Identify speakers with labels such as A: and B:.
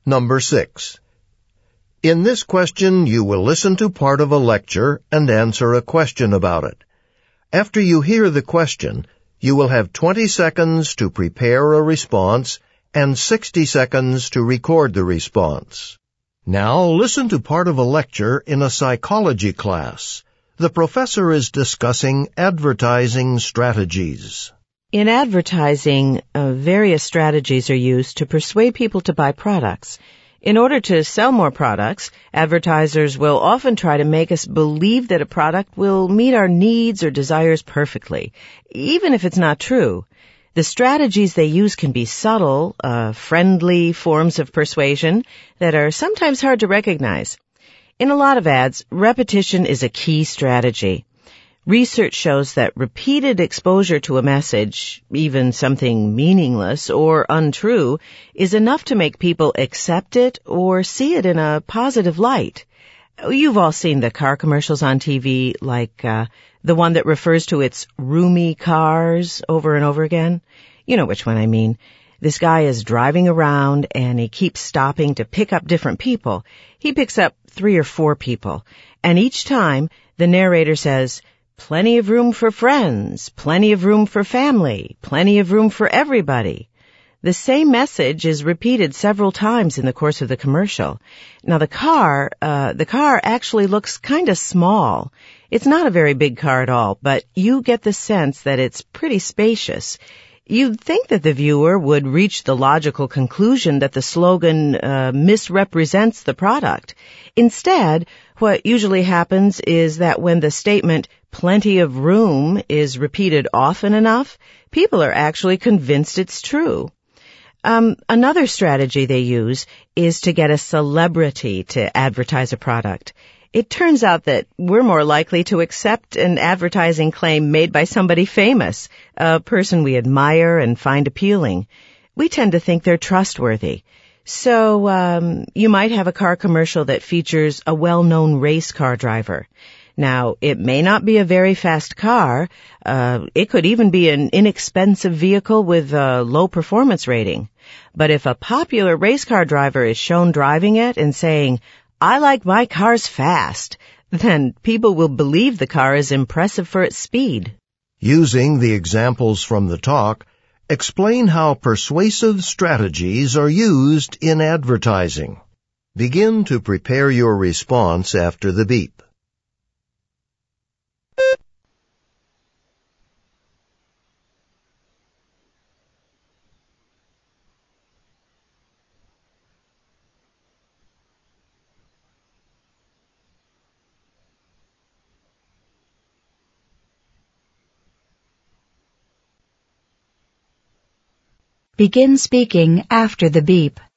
A: Number 6. In this question, you will listen to part of a lecture and answer a question about it. After you hear the question, you will have 20 seconds to prepare a response and 60 seconds to record the response. Now listen to part of a lecture in a psychology class. The professor is discussing advertising strategies.
B: In advertising, various strategies are used to persuade people to buy products. In order to sell more products, advertisers will often try to make us believe that a product will meet our needs or desires perfectly, even if it's not true. The strategies they use can be subtle, friendly forms of persuasion that are sometimes hard to recognize. In a lot of ads, repetition is a key strategy. Research shows that repeated exposure to a message, even something meaningless or untrue, is enough to make people accept it or see it in a positive light. You've all seen the car commercials on TV, like the one that refers to its roomy cars over and over again. You know which one I mean. This guy is driving around and he keeps stopping to pick up different people. He picks up 3 or 4 people, and each time the narrator says, "Plenty of room for friends, plenty of room for family, plenty of room for everybody." The same message is repeated several times in the course of the commercial. Now the car actually looks kind of small. It's not a very big car at all, but you get the sense that it's pretty spacious. You'd think that the viewer would reach the logical conclusion that the slogan misrepresents the product. Instead, what usually happens is that when the statement "plenty of room" is repeated often enough, people are actually convinced it's true. Another strategy they use is to get a celebrity to advertise a product. It turns out that we're more likely to accept an advertising claim made by somebody famous, a person we admire and find appealing. We tend to think they're trustworthy. So, you might have a car commercial that features a well-known race car driver. Now, it may not be a very fast car. It could even be an inexpensive vehicle with a low performance rating. But if a popular race car driver is shown driving it and saying, "I like my cars fast," then people will believe the car is impressive for its speed.
A: Using the examples from the talk, explain how persuasive strategies are used in advertising. Begin to prepare your response after the beep.
C: Begin speaking after the beep.